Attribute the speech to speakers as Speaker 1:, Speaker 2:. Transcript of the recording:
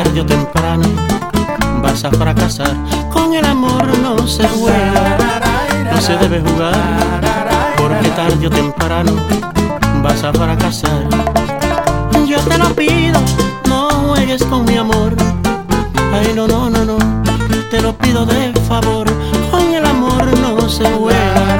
Speaker 1: tarde o temprano vas a fracasar. Con el amor no se juega, no se debe jugar, porque tarde o temprano vas a fracasar. Yo te lo pido, no juegues con mi amor. Ay, no, no, no, no, te lo pido de favor. Con el amor no se juega,